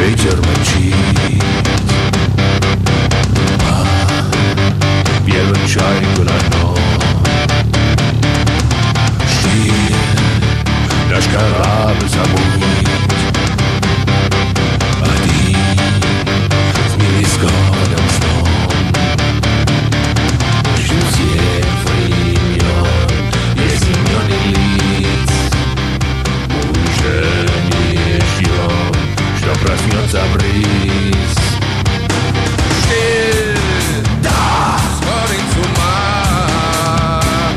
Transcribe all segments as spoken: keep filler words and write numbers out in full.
ветер мчит, а белую чайку на дно. Штиль, наш корабль забудет, один с миллискорным сном. Жюзеф времен, есть имен лиц, уже не ждем, что проснется бриз. Штиль, да, сходит с ума,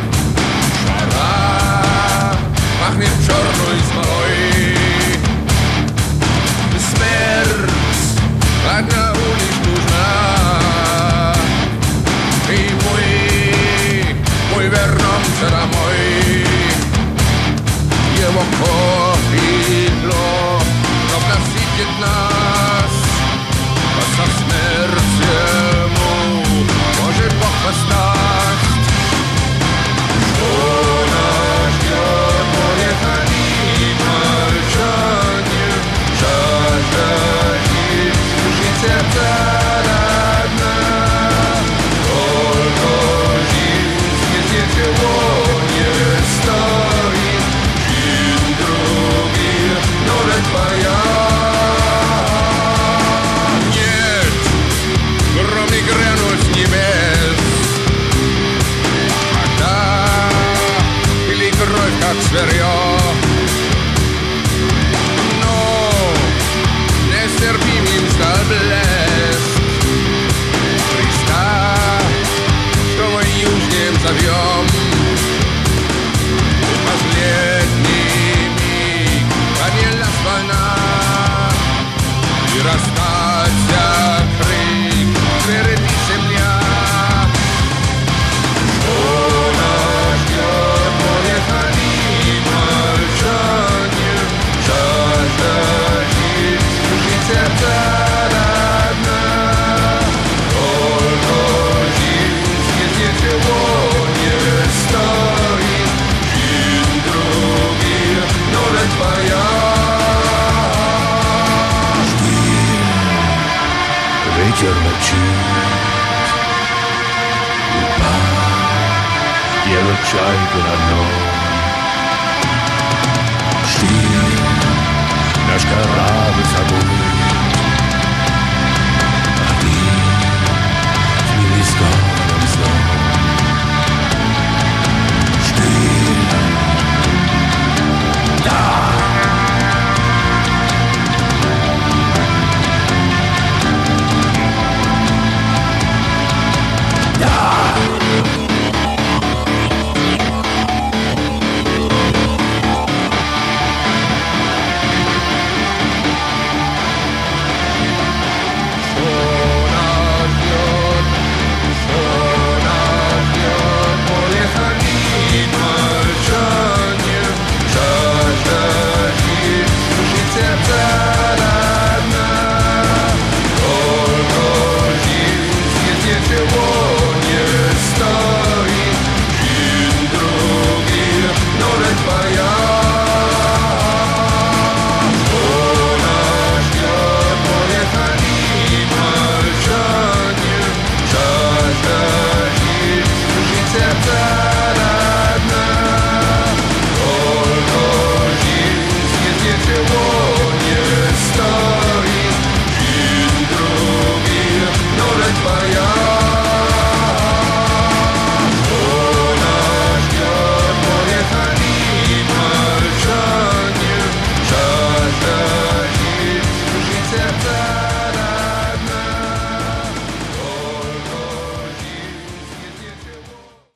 жара пахнет черной смолой. Смерть одна лишь нужна, и мы, мы вернемся домой. Его кровь и зло вновь насытит нас, а со смертью может Бог восстать. Что нас ждет, будет они молчание, жажда жить, жить сердца одна. Только жизнь свете чего не стоит, жизнь других, но не твоя. Нет, гром не грянул с небес, вода или кровь, как зверье. Но нестерпимым стал блеск Христа, что мы южнем зовем. Последний миг поднялась волна, и раздался крик, впереди земля. Что нас ждет, будет они молчание, жажда жить, жить сердца одна. Только жизнь свете чего не стоит, жизнь других, но не твоя. Ветер мчит, упал, делает чайку на дно. Штиль.